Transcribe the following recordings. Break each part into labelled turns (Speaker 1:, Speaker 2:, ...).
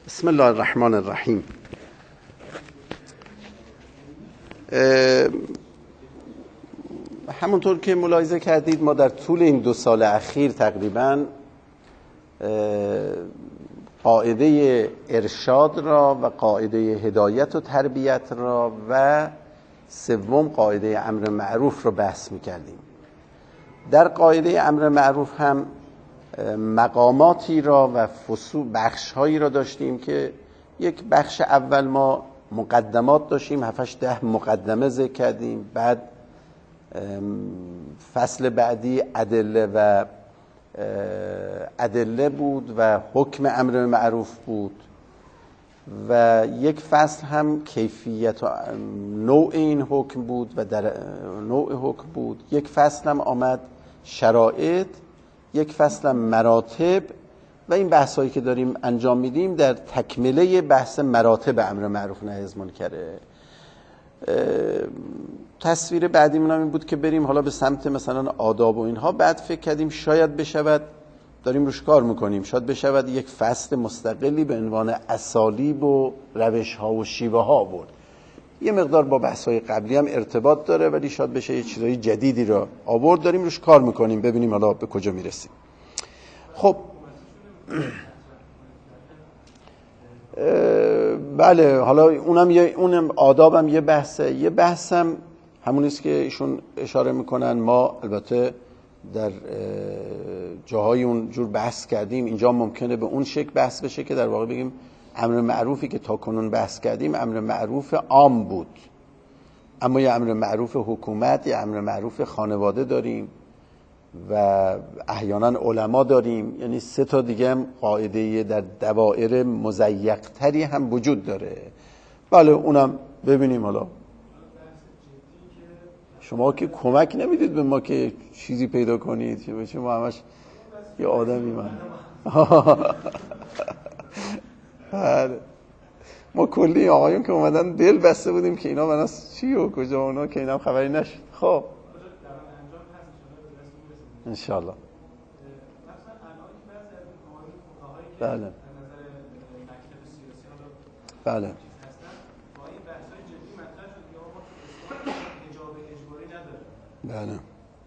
Speaker 1: بسم الله الرحمن الرحیم. همونطور که ملاحظه کردید ما در طول این 2 سال اخیر تقریباً قاعده ارشاد را و قاعده هدایت و تربیت را و سوم قاعده امر معروف را بحث می‌کردیم. در قاعده امر معروف هم مقاماتی را و بخش‌هایی را داشتیم که یک بخش اول ما مقدمات داشتیم، 7-10 مقدمه ذکر کردیم. بعد فصل بعدی ادله بود و حکم امر معروف بود و یک فصل هم کیفیت و نوع این حکم بود و در نوع حکم بود. یک فصل هم آمد شرایط، یک فصل هم مراتب و این بحثایی که داریم انجام میدیم در تکمله بحث مراتب امر معروف و نهی از منکره. تصویر بعدیمون هم این بود که بریم حالا به سمت مثلا آداب و اینها. بعد فکر کردیم شاید بشود، داریم روش کار میکنیم، شاید بشود یک فصل مستقلی به عنوان اسالیب و روش ها و شیوه ها بود. یه مقدار با بحث های قبلی هم ارتباط داره ولی شاید بشه یه چیزای جدیدی را آورد. داریم روش کار میکنیم، ببینیم حالا به کجا میرسیم. خب بله، حالا اونم آدابم یه بحثه. یه بحثم همونیست که ایشون اشاره میکنن. ما البته در جاهای اونجور بحث کردیم، اینجا ممکنه به اون شکل بحث بشه که در واقع بگیم امر معروفی که تا کنون بحث کردیم امر معروف عام بود، اما یه امر معروف حکومت، یه امر معروف خانواده داریم و احیانا علما داریم. یعنی 3 تا دیگه هم قاعده در دوائر مضیق‌تری هم وجود داره. بله اونم ببینیم. حالا شما که کمک نمیدید به ما که چیزی پیدا کنید، چه بچه ما همش یه آدمی من بله ما کلی آقایون که اومدن دل بسته بودیم که اینا مناس چی و کجا اونا که اینا خبری نشد. خب انشالله. بله بله بله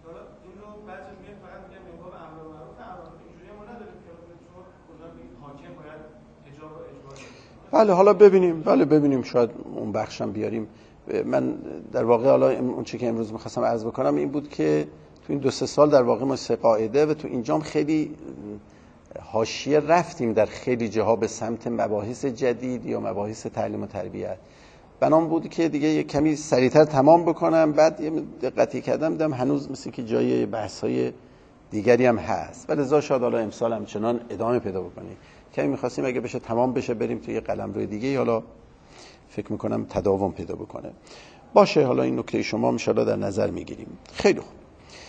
Speaker 1: بله حالا ببینیم. بله ببینیم، شاید اون بخشم بیاریم. من در واقع حالا اون چیزی که امروز می‌خواستم عرض بکنم این بود که تو این 2-3 سال در واقع ما 3 قاعده و تو اینجام خیلی حاشیه رفتیم در خیلی جاها به سمت مباحث جدید یا مباحث تعلیم و تربیت. بنام بود که دیگه یک کمی سریعتر تمام بکنم. بعد یه دقتی کردم دیدم هنوز مثل که جای بحث‌های دیگری هم هست، ولی لذا شاید حالا امسال همچنان ادامه پیدا بکنیم. کمی می‌خواستیم اگه بشه تمام بشه بریم توی قلمرو دیگه، حالا فکر می‌کنم تداوم پیدا بکنه. باشه، حالا این نکته شما ان شاءالله در نظر می‌گیریم. خیلی خوب.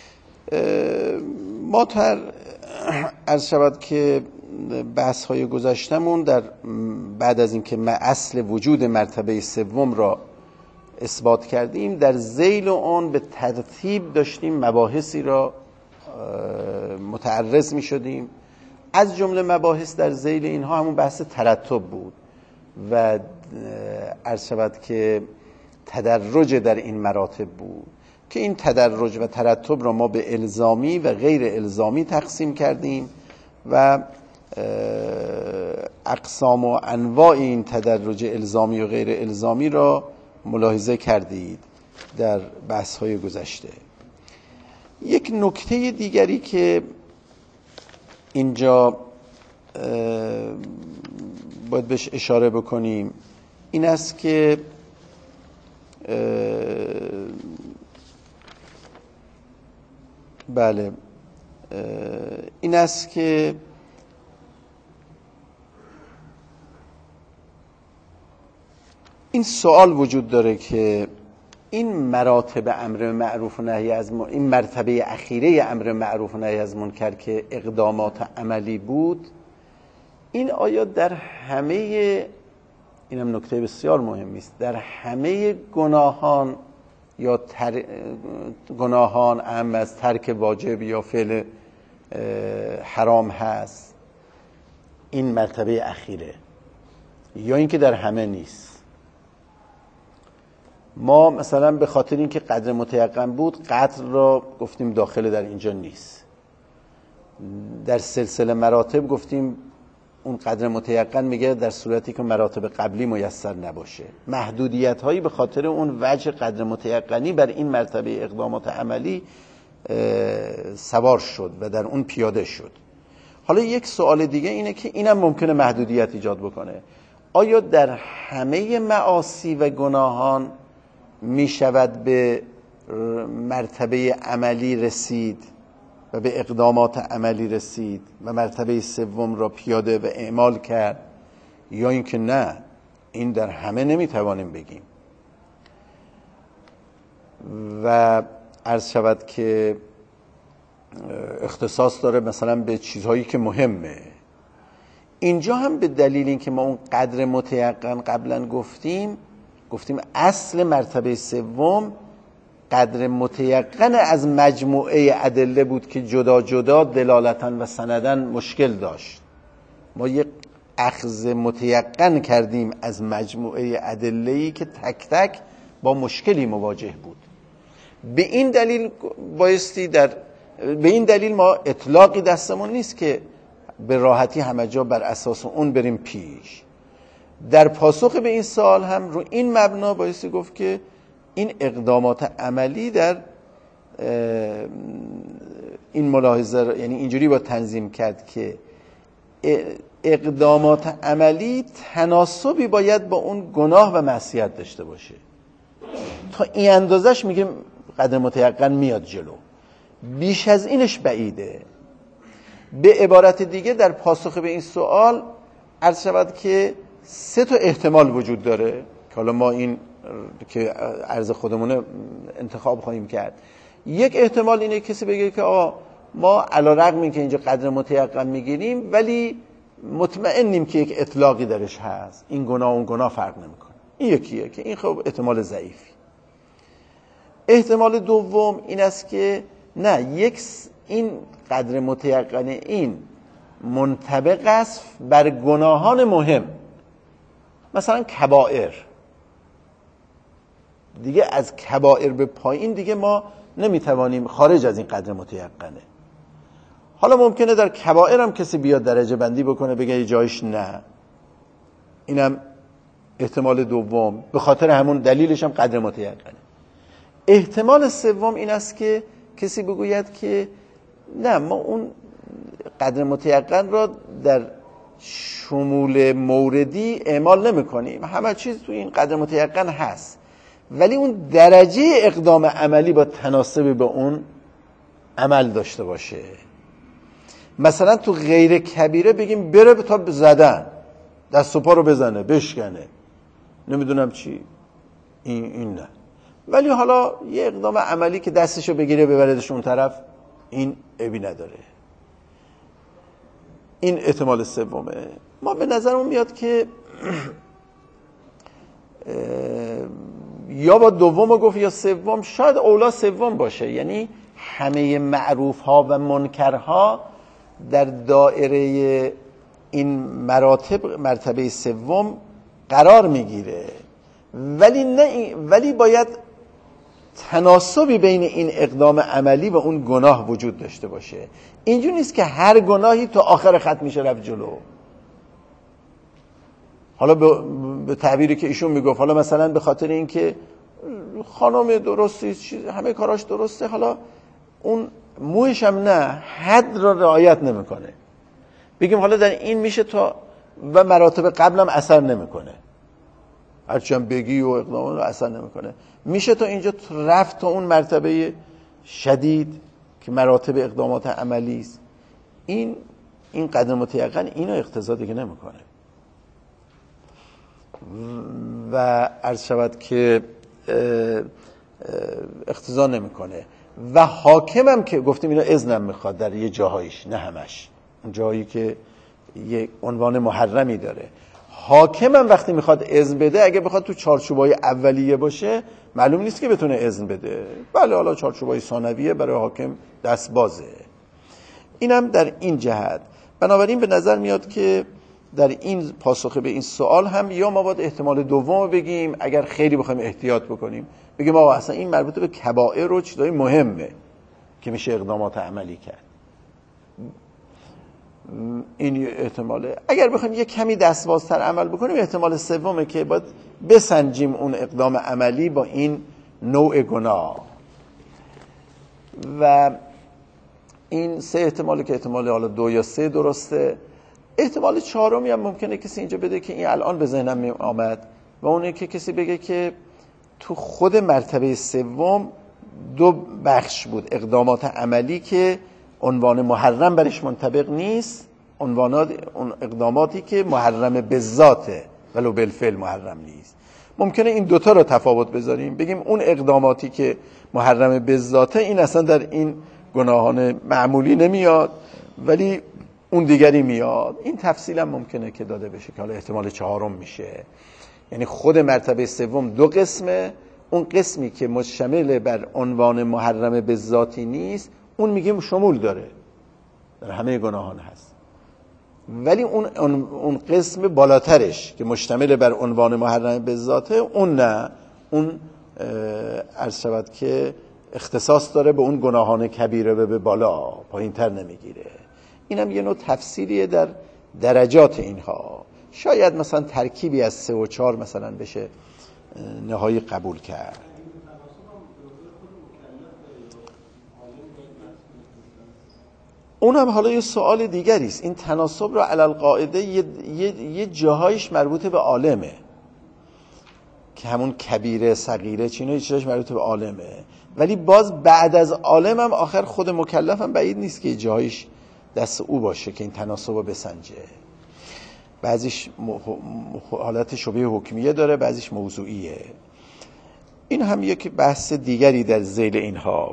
Speaker 1: ما عرض شود که بحث‌های گذشتمون در بعد از اینکه اصل وجود مرتبه سوم را اثبات کردیم، در ذیل اون به ترتیب داشتیم مباحثی را متعرض می شدیم. از جمله مباحث در ذیل اینها همون بحث ترتب بود و عرض شود که تدرج در این مراتب بود که این تدرج و ترتب را ما به الزامی و غیر الزامی تقسیم کردیم و اقسام و انواع این تدرج الزامی و غیر الزامی را ملاحظه کردید در بحث‌های گذشته. یک نکته دیگری که اینجا باید بهش اشاره بکنیم این است که بله این است که این سوال وجود داره که این مراتب امر معروف و نهی از این مرتبه اخیره امر معروف و نهی از منکر که اقدامات عملی بود، این آیا در همه، اینم نکته بسیار مهمی است، در همه گناهان یا گناهان اهم از ترک واجب یا فعل حرام هست؟ این مرتبه اخیره یا اینکه در همه نیست. ما مثلا به خاطر اینکه قدر متیقن بود قدر را گفتیم داخل در اینجا نیست. در سلسله مراتب گفتیم اون قدر متیقن میگه در صورتی که مراتب قبلی میسر نباشه. محدودیت هایی به خاطر اون وجه قدر متیقنی بر این مرتبه اقدامات عملی سوار شد و در اون پیاده شد. حالا یک سوال دیگه اینه که اینم ممکنه محدودیت ایجاد بکنه. آیا در همه معاصی و گناهان می شود به مرتبه عملی رسید و به اقدامات عملی رسید و مرتبه سوم را پیاده و اعمال کرد، یا اینکه نه، این در همه نمی توانیم بگیم؟ و عرض شود که اختصاص داره مثلا به چیزهایی که مهمه. اینجا هم به دلیل اینکه ما اون قدر متیقن قبلا گفتیم اصل مرتبه سوم قدر متیقن از مجموعه ادله بود که جدا جدا دلالتاً و سنداً مشکل داشت. ما یک اخذ متیقن کردیم از مجموعه ادله‌ای که تک تک با مشکلی مواجه بود. به این دلیل ما اطلاقی دستمون نیست که به راحتی همه جا بر اساس اون بریم پیش. در پاسخ به این سوال هم رو این مبنا بایستی گفت که این اقدامات عملی در این ملاحظه، یعنی اینجوری با تنظیم کرد که اقدامات عملی تناسبی باید با اون گناه و معصیت داشته باشه. تا این اندازش میگه قدر متیقن میاد جلو، بیش از اینش بعیده. به عبارت دیگه در پاسخ به این سوال عرض شود که 3 تا احتمال وجود داره که حالا ما این که عرض خودمونه انتخاب خواهیم کرد. یک احتمال اینه کسی بگه که آقا ما علی رغم این که اینجا قدر متیقن میگیریم ولی مطمئنیم که یک اطلاقی درش هست، این گناه اون گناه فرق نمیکنه. این یکیه که این خب احتمال ضعیفی. احتمال دوم این است که نه، این قدر متیقن این منطبق است بر گناهان مهم، مثلا کبائر. دیگه از کبائر به پایین دیگه ما نمیتوانیم، خارج از این قدر متیقنه. حالا ممکنه در کبائر هم کسی بیاد درجه بندی بکنه بگه یه جایش نه، اینم احتمال دوم، به خاطر همون دلیلش هم قدر متیقنه. احتمال سوم این است که کسی بگوید که نه، ما اون قدر متیقن را در شمول موردی اعمال نمی کنیم، همه چیز تو این قدر متیقن هست، ولی اون درجه اقدام عملی با تناسب به اون عمل داشته باشه. مثلا تو غیر کبیره بگیم بره تا زدن، دست و پا رو بزنه، بشکنه، نمیدونم چی، این نه. ولی حالا یه اقدام عملی که دستشو بگیره ببردش اون طرف، این عیبی نداره. این احتمال سومه. ما به نظرمون میاد که یا با دوم گفت یا سوم، شاید اولا سوم باشه. یعنی همه معروف ها و منکرها در دایره این مرتبه سوم قرار میگیره، ولی باید تناسبی بین این اقدام عملی و اون گناه وجود داشته باشه. اینجوری نیست که هر گناهی تا آخر خط میشه رفت جلو. حالا به تعبیری که ایشون میگفت، حالا مثلا به خاطر اینکه خانم درستی، همه کاراش درسته، حالا اون مویش هم نه، حد را رعایت نمیکنه، بگیم حالا در این میشه تا و مراتب قبلم اثر نمیکنه، هرچی هم بگی و اقدام رو اثر نمیکنه، میشه تا اینجا رفت تا اون مرتبه شدید که مراتب اقدامات عملی است. این قدر متیقن اینو اقتضا دیگه نمیکنه و عرض شود که اقتضا نمیکنه. و حاکمم که گفتیم اینو اذنم میخواد در یه جاهایش، نه همش، اون جایی که یه عنوان محرمی داره، حاکمم وقتی میخواد اذن بده، اگه بخواد تو چارچوبای اولیه باشه معلوم نیست که بتونه اذن بده. بله، حالا چارچوبای ثانویه برای حاکم دست بازه. اینم در این جهت. بنابراین به نظر میاد که در این پاسخ به این سوال هم یا ما باید احتمال دوم رو بگیم، اگر خیلی بخوایم احتیاط بکنیم بگیم آقا اصلا این مربوط به کبائر و چیزای مهمه که میشه اقدامات عملی کرد. این احتماله. اگر بخوایم یه کمی دستبازتر عمل بکنیم احتمال سومه که باید بسنجیم اون اقدام عملی با این نوع گناه. و این سه احتمالی که احتمال حالا 2 یا 3 درسته. احتمال چهارمی هم ممکنه کسی اینجا بده که این الان به ذهنم می آمد و اونه که کسی بگه که تو خود مرتبه سوم 2 بخش بود، اقدامات عملی که عنوان محرم برش منطبق نیست، اون اقداماتی که محرم به ذاته ولو بالفعل محرم نیست. ممکنه این دوتا رو تفاوت بذاریم، بگیم اون اقداماتی که محرم به ذاته این اصلا در این گناهان معمولی نمیاد ولی اون دیگری میاد. این تفصیل هم ممکنه که داده بشه که حالا احتمال چهارم میشه. یعنی خود مرتبه سوم 2 قسمه، اون قسمی که مشتمل بر عنوان محرم به ذاتی نیست اون میگیم شمول داره، در همه گناهان هست، ولی اون قسم بالاترش که مشتمل بر عنوان محرم به ذاته اون نه، اون عرض شود که اختصاص داره به اون گناهان کبیره و به بالا، پایین تر نمیگیره. اینم یه نوع تفصیلیه در درجات اینها. شاید مثلا ترکیبی از 3 و 4 مثلا بشه نهایی قبول کرد. اونم حالا یه سوال دیگری است. این تناسب را علی القاعده یه جاهایش مربوط به عالمه که همون کبیره صغیره چینو یه چیزاش مربوط به عالمه، ولی باز بعد از عالم هم آخر خود مکلف هم بعید نیست که جاهایش دست او باشه که این تناسب رو بسنجه. بعضیش حالت شبیه حکمیه داره، بعضیش موضوعیه. این هم یک بحث دیگری در ذیل اینها.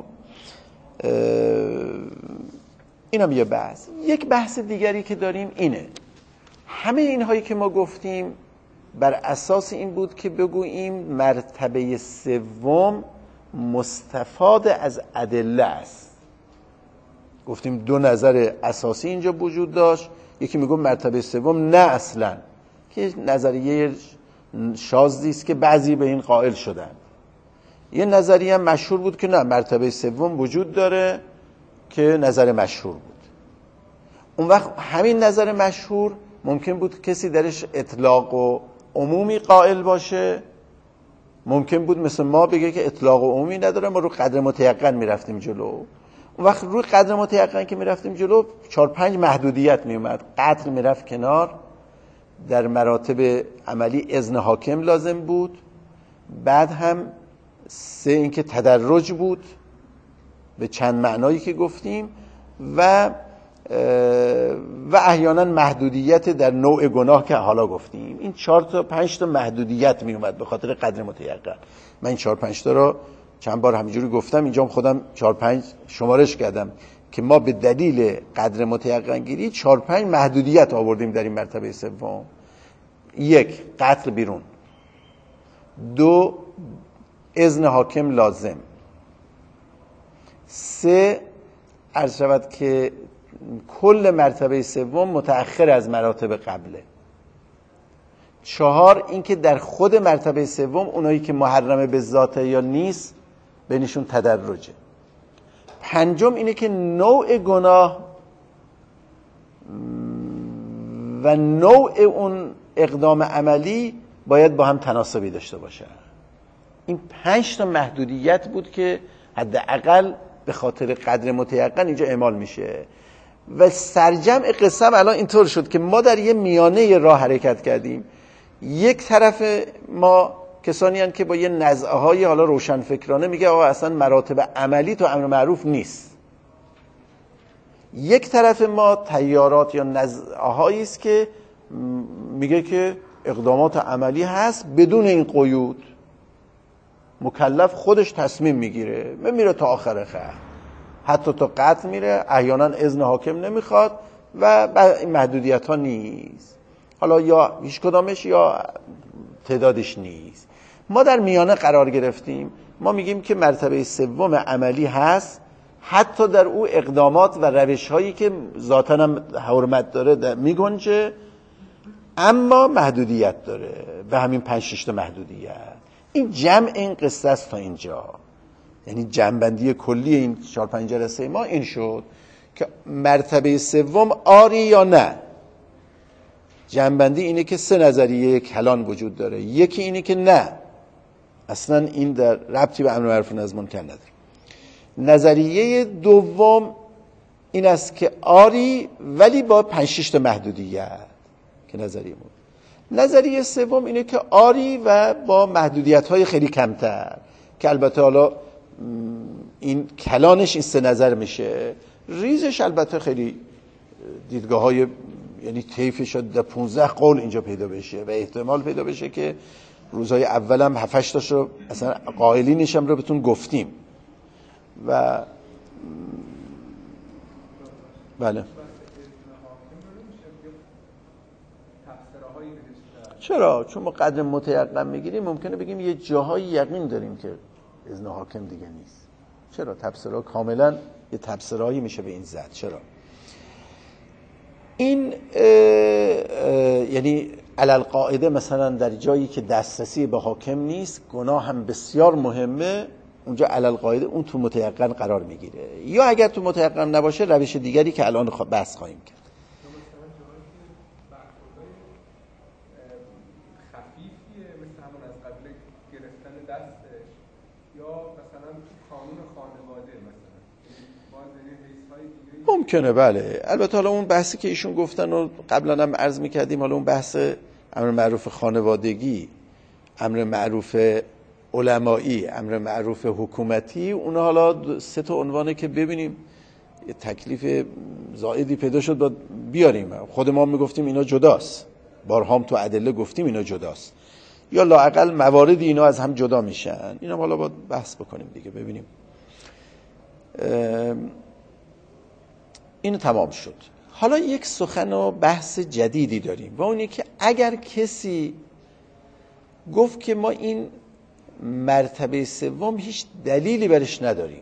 Speaker 1: این هم یه بحث. یک بحث دیگری که داریم اینه، همه اینهایی که ما گفتیم بر اساس این بود که بگوییم مرتبه سوم مستفاد از ادله است. گفتیم 2 نظر اساسی اینجا وجود داشت. یکی میگه مرتبه سوم نه اصلا، که نظریه شاذی است که بعضی به این قائل شدن. یه نظریه هم مشهور بود که نه مرتبه سوم وجود داره، که نظر مشهور بود. اون وقت همین نظر مشهور ممکن بود کسی درش اطلاق و عمومی قائل باشه، ممکن بود مثل ما بگه که اطلاق و عمومی نداره، ما رو قدر متیقن میرفتیم جلو. اون وقت روی قدر متیقن که میرفتیم جلو 4-5 محدودیت میومد. قتل میرفت کنار، در مراتب عملی اذن حاکم لازم بود، بعد هم 3 اینکه تدرج بود به چند معنایی که گفتیم، و احیانا محدودیت در نوع گناه که حالا گفتیم. این 4-5 تا محدودیت می اومد به خاطر قدر متیقن. من این 4-5 تا رو چند بار همینجوری گفتم، اینجا خودم 4-5 شمارش کردم که ما به دلیل قدر متیقن گیری 4-5 محدودیت آوردیم در این مرتبه سوم. 1 قتل بیرون، 2 اذن حاکم لازم، 3 عرض شود که کل مرتبه سوم متأخر از مراتب قبله، 4 اینکه در خود مرتبه سوم اونایی که محرمه به ذاته یا نیست بینشون تدرجه، 5 اینه که نوع گناه و نوع اون اقدام عملی باید با هم تناسبی داشته باشه. این 5 تا محدودیت بود که حداقل به خاطر قدر متیقن اینجا اعمال میشه. و سرجمع قسم الان اینطور شد که ما در یه میانه راه حرکت کردیم. یک طرف ما کسانی هستند که با یه نزعه‌های حالا روشنفکرانه میگه آقا اصلا مراتب عملی تو امر معروف نیست. یک طرف ما تیارات یا نزعه‌هایی است که میگه که اقدامات عملی هست بدون این قیود، مکلف خودش تصمیم میگیره، میره تا آخر خط، حتی تا قتل میره، احیانا اذن حاکم نمیخواد و این محدودیت ها نیست. حالا یا هیچ کدامش یا تعدادش نیست. ما در میانه قرار گرفتیم. ما میگیم که مرتبه سوم عملی هست، حتی در او اقدامات و روش هایی که ذاتاً هم حرمت داره میگنجه، اما محدودیت داره، به همین 5-6 تا محدودیت. این جمع این قصه است تا اینجا، یعنی جمع‌بندی کلی این 4-5 جلسه ما این شد که مرتبه سوم آری یا نه. جمع‌بندی اینه که 3 نظریه کلان وجود داره. یکی اینه که نه، اصلا این در ربطی به امر معروف و نهی از منکر نداره. نظریه دوم این است که آری ولی با 5-6 تا محدودیت که نظریه بود. نظریه سوم اینه که آری و با محدودیت‌های خیلی کمتر که البته حالا این کلانش این 3 نظر میشه. ریزش البته خیلی دیدگاه‌های، یعنی طیفش در 15 قول اینجا پیدا بشه و احتمال پیدا بشه که روزهای اولم 7-8 تاش رو اصلا قائلینش هم رو بهتون گفتیم. و بله چرا؟ چون ما قدر متیقن میگیریم ممکنه بگیم یه جاهای یقین داریم که اذن حاکم دیگه نیست. چرا؟ تفسیرها کاملا یه تفسیرهایی میشه به این زد. چرا؟ این یعنی علالقاعده مثلا در جایی که دسترسی به حاکم نیست گناه هم بسیار مهمه، اونجا علالقاعده اون تو متیقن قرار میگیره. یا اگر تو متیقن نباشه روش دیگری که الان بحث خواهیم کرد. ممکنه بله. البته حالا اون بحثی که ایشون گفتن و قبلا هم عرض میکردیم، حالا اون بحث امر معروف خانوادگی، امر معروف علمایی، امر معروف حکومتی، اون حالا 3 تا عنوانه که ببینیم یه تکلیف زائدی پیدا شد باید بیاریم. خود ما میگفتیم اینا جداست، بارهام تو ادله گفتیم اینا جداست، یا لااقل مواردی اینا از هم جدا میشن. اینا حالا باید بحث بکنیم دیگه ببینیم. این تمام شد. حالا یک سخن و بحث جدیدی داریم و اونی که اگر کسی گفت که ما این مرتبه سوم هیچ دلیلی برش نداریم،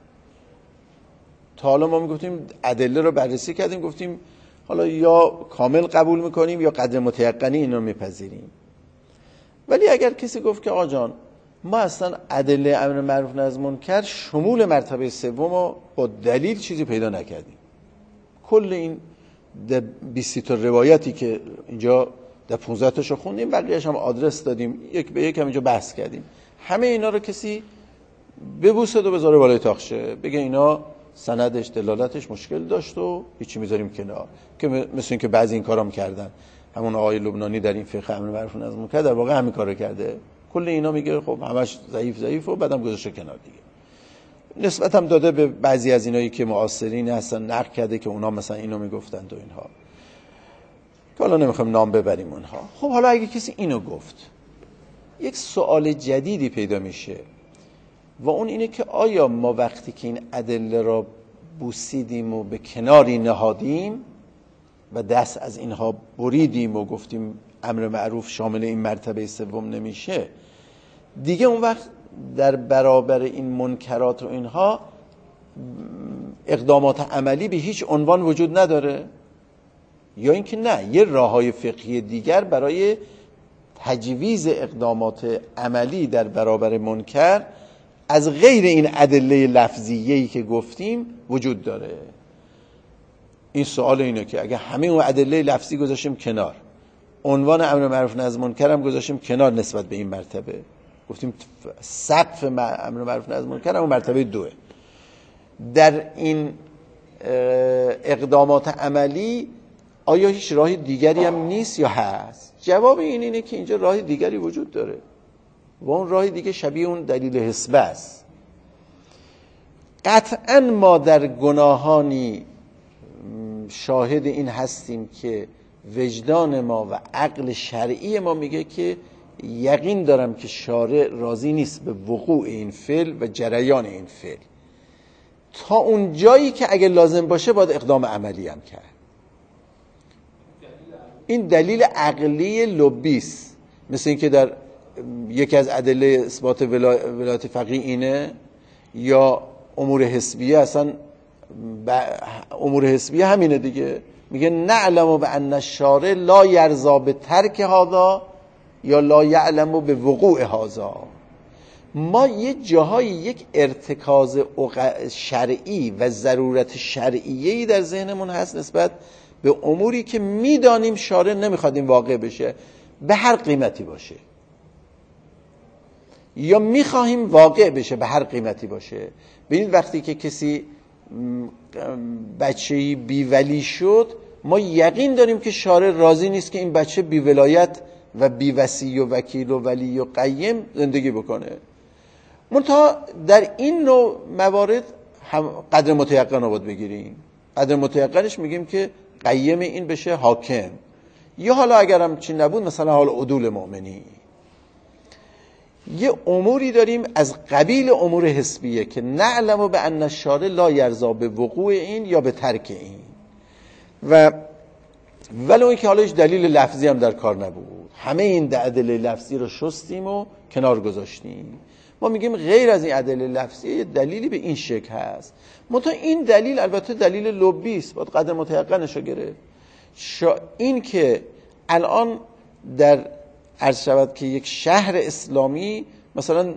Speaker 1: تا حالا ما میگفتیم ادله رو بررسی کردیم، گفتیم حالا یا کامل قبول میکنیم یا قدر متیقنی این رو میپذیریم. ولی اگر کسی گفت که آقا جان ما اصلا ادله امر معروف نهی از منکر شمول مرتبه سوم رو با دلیل چیزی پیدا نکردیم، کل این 20 تا روایتی که اینجا در 15 تاشو خوندیم، بقیه‌اش هم آدرس دادیم، یک به یک هم اینجا بحث کردیم، همه اینا رو کسی ببوسه و بذاره بالای تاخچه بگه اینا سندش دلالتش مشکل داشت و هیچی میذاریم کنار، که مثل این که بعضی این کارام کردن. همون آقای لبنانی در این فقه امر معروف نهی از منکر در واقع همین کارو کرده. کل اینا میگه خب همش ضعیف و بعدم گذاشته کنار دیگه. نسبت هم داده به بعضی از اینایی که معاصرین هستن، نقد کرده که اونا مثلا اینو میگفتند و اینها، که حالا نمیخوایم نام ببریم اونها. خب حالا اگه کسی اینو گفت، یک سوال جدیدی پیدا میشه و اون اینه که آیا ما وقتی که این ادله را بوسیدیم و به کناری نهادیم و دست از اینها بریدیم و گفتیم امر معروف شامل این مرتبه سوم نمیشه، دیگه اون وقت در برابر این منکرات و اینها اقدامات عملی به هیچ عنوان وجود نداره؟ یا اینکه نه، یه راههای فقهی دیگر برای تجویز اقدامات عملی در برابر منکر از غیر این ادله لفظیه‌ای که گفتیم وجود داره؟ این سوال اینه که اگه همه اون ادله لفظی گذاشتیم کنار، عنوان امر معروف نهی از منکر هم گذاشتیم کنار نسبت به این مرتبه، گفتیم سقف امر معروف نهی از منکر هم مرتبه 2، در این اقدامات عملی آیا هیچ راه دیگری هم نیست یا هست؟ جواب این اینه که اینجا راه دیگری وجود داره و اون راه دیگه شبیه اون دلیل حسبه است. قطعا ما در گناهانی شاهد این هستیم که وجدان ما و عقل شرعی ما میگه که یقین دارم که شارع راضی نیست به وقوع این فعل و جریان این فعل، تا اون جایی که اگه لازم باشه باید اقدام عملی هم کرد. این دلیل عقلی لبیست، مثل این که در یکی از ادله اثبات ولایت فقیه اینه، یا امور حسبیه. اصلا امور حسبیه همینه دیگه، میگه نعلم بان الشارع لا یرضا به ترک هذا یا لا یعلم به وقوع هذا. ما یه جاهای یک ارتکاز شرعی و ضرورت شرعیه‌ای در ذهنمون هست نسبت به اموری که میدانیم شارع نمیخواد این واقع بشه به هر قیمتی باشه، یا میخواهیم واقع بشه به هر قیمتی باشه. ببینید وقتی که کسی بچه‌ای بیولی شد، ما یقین داریم که شارع راضی نیست که این بچه بیولایت و بیوسی و وکیل و ولی و قیم زندگی بکنه. منتها در این نوع موارد هم قدر متیقن رو باید بگیریم. قدر متیقنش میگیم که قیم این بشه حاکم، یا حالا اگرم چی نبود مثلا حال عدول مؤمنی. یه اموری داریم از قبیل امور حسبیه که نعلم به ان الشارع لا یرضا به وقوع این یا به ترک این، و ولو اینکه حالا هیچ دلیل لفظی هم در کار نبود، همه این ادله لفظی رو شستیم و کنار گذاشتیم. ما میگیم غیر از این ادله لفظی یه دلیلی به این شکل هست، منتها این دلیل البته دلیل لبی است، باید قدر متیقنش رو گرفت. این که الان در عرض شود که یک شهر اسلامی مثلا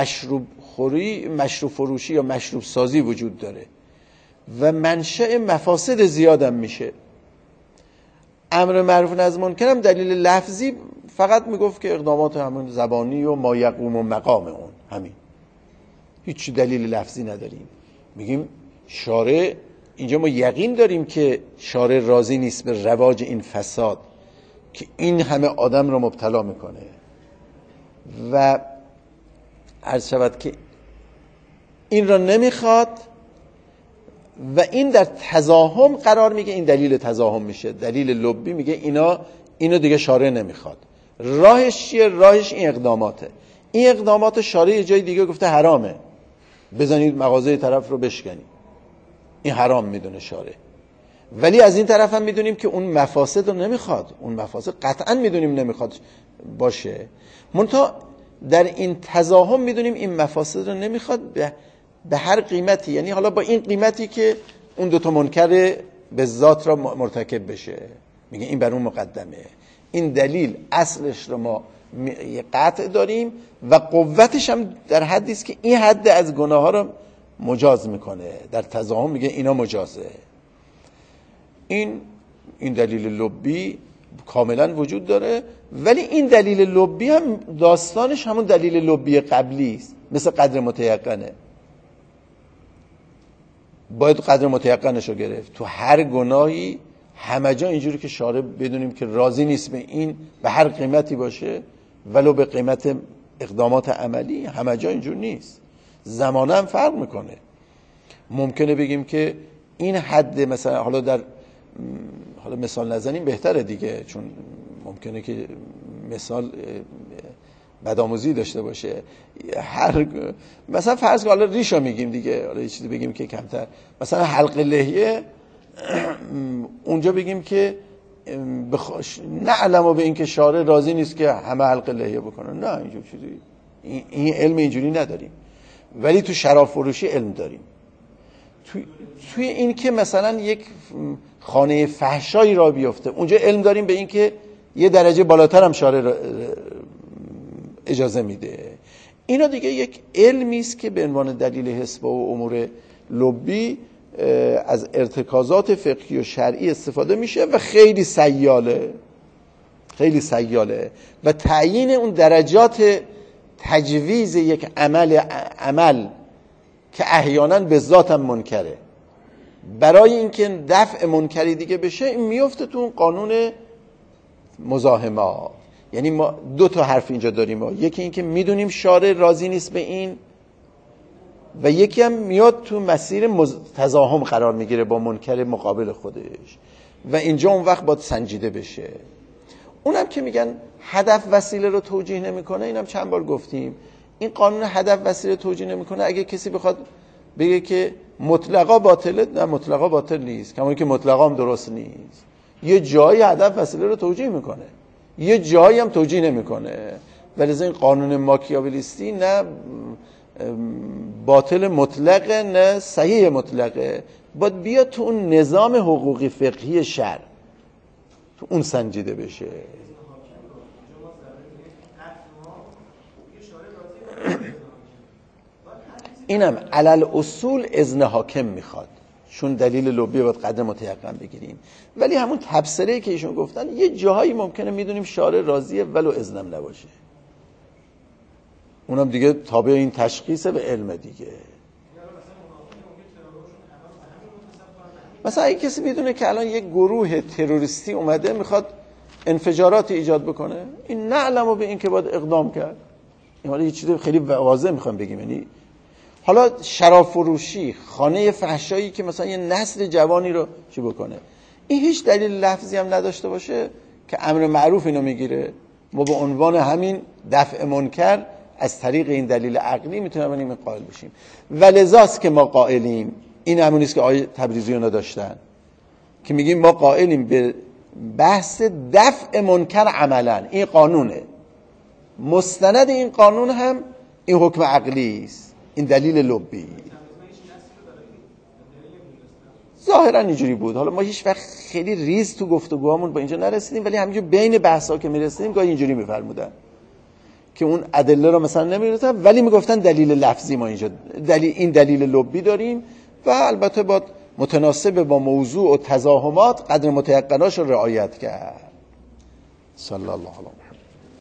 Speaker 1: مشروب فروشی یا مشروب سازی وجود داره و منشأ مفاسد زیادم میشه، امر معروف نهی از منکر هم دلیل لفظی فقط میگفت که اقدامات همون زبانی و ما یقوم و مقام اون، همین، هیچ دلیل لفظی نداریم. میگیم شارع، اینجا ما یقین داریم که شارع راضی نیست به رواج این فساد که این همه آدم رو مبتلا میکنه و عرض شود که این را نمیخواد و این در تزاحم قرار میگه. این دلیل تزاحم میشه، دلیل لبی میگه اینو دیگه شارع نمیخواد. راهش چیه؟ راهش این اقداماته. این اقدامات شارع یه جای دیگه گفته حرامه، بزنید مغازه طرف رو بشکنید، این حرام میدونه شارع. ولی از این طرف هم میدونیم که اون مفاسد رو نمیخواد، اون مفاسد قطعا میدونیم نمیخواد باشه، منتها در این تزاحم میدونیم این مفاسد رو نمیخواد به هر قیمتی، یعنی حالا با این قیمتی که اون دوتا منکر به ذات را مرتکب بشه، میگه این بر اون مقدمه. این دلیل اصلش رو ما قطع داریم و قوتش هم در حدی است که این حد از گناه ها رو مجاز میکنه. در تزاحم میگه اینا مجازه. این دلیل لبی کاملا وجود داره، ولی این دلیل لبی هم داستانش همون دلیل لبی قبلی است، مثل قدر متیقنه. باید قدر متیقنش رو گرفت. تو هر گناهی همه جا اینجوری که شارع بدونیم که راضی نیست به این به هر قیمتی باشه، ولو به قیمت اقدامات عملی، همه جا اینجور نیست. زمانه هم فرق میکنه. ممکنه بگیم که این حد مثلا حالا مثال نزنیم بهتره دیگه، چون ممکنه که مثال بدآموزی داشته باشه. مثلا فرض کن حالا ریشو میگیم دیگه، حالا یه چیزی بگیم که کمتر، مثلا حلق لحیه، اونجا بگیم که نعلم به این که شارع راضی نیست که همه حلق لحیه بکنن، نه اینجور چیزی، این علم اینجوری نداریم. ولی تو شراب فروشی علم داریم. توی این که مثلا یک خانه فحشایی را بیفته، اونجا علم داریم به این که یه درجه بالاتر هم شارع اجازه میده. اینا دیگه یک علمی است که به عنوان دلیل حسب و امور لبی از ارتکازات فقهی و شرعی استفاده میشه و خیلی سیاله و تعیین اون درجات تجویز یک عمل که احیانا به ذات هم منکره، برای اینکه دفع منکری دیگه بشه، این میفته تو اون قانون مزاحمات. یعنی ما دو تا حرف اینجا داریم، یکی این که میدونیم شارع راضی نیست به این، و یکی هم میاد تو مسیر تزاحم قرار میگیره با منکر مقابل خودش و اینجا اون وقت باید سنجیده بشه. اونم که میگن هدف وسیله رو توجیه نمیکنه، اینم چند بار گفتیم، این قانون هدف وسیله توجیه نمیکنه. اگه کسی بخواد بگه که مطلقا باطله، نه مطلقا باطل نیست، کما اینکه مطلقا هم درست نیست. یه جایی هدف وسیله رو توجیه میکنه، یه جایی هم توجیه نمیکنه. ولی این قانون ماکیاولیستی نه باطل مطلقه نه صحیح مطلقه، باید بیاد تو اون نظام حقوقی فقهی شرع، تو اون سنجیده بشه. اینم علل اصول اذن حاکم میخواد، چون دلیل لبی باید قدر متیقن بگیریم، ولی همون تبصره‌ای که ایشون گفتن یه جاهایی ممکنه میدونیم شارع راضیه ولو اذنم نباشه، اونم دیگه تابع این تشخیصه به علم دیگه. مثلا اگه کسی میدونه که الان یک گروه تروریستی اومده میخواد انفجارات ایجاد بکنه، این نعلمو به این که باید اقدام کرد، این حالا یه چیز خیلی واضح میخوام بگیم، یعنی حالا شراب فروشی، خانه فحشایی که مثلا یه نسل جوانی رو چی بکنه، این هیچ دلیل لفظی هم نداشته باشه که امر معروف اینو میگیره، ما به عنوان همین دفع منکر از طریق این دلیل عقلی میتونیم این قائل بشیم. ولذاست که ما قائلیم، این همونیست که آیه تبریزیون داشتن که میگیم ما قائلیم به بحث دفع منکر عملا، این قانونه، مستند این قانون هم این حکم عقلی است، این دلیل لبی. ظاهرا اینجوری بود، حالا ما هیچ وقت خیلی ریز تو گفتگوهامون با اینجا نرسیدیم، ولی همینجور بین بحثا که میرسیدیم گاهی اینجوری میفرمودن که اون ادله رو مثلا نمی‌رسن، ولی میگفتن دلیل لفظی ما اینجا این دلیل لبی داریم و البته باید متناسب با موضوع و تزاحمات قدر متیقناش رو رعایت کرد. صلی الله علیه و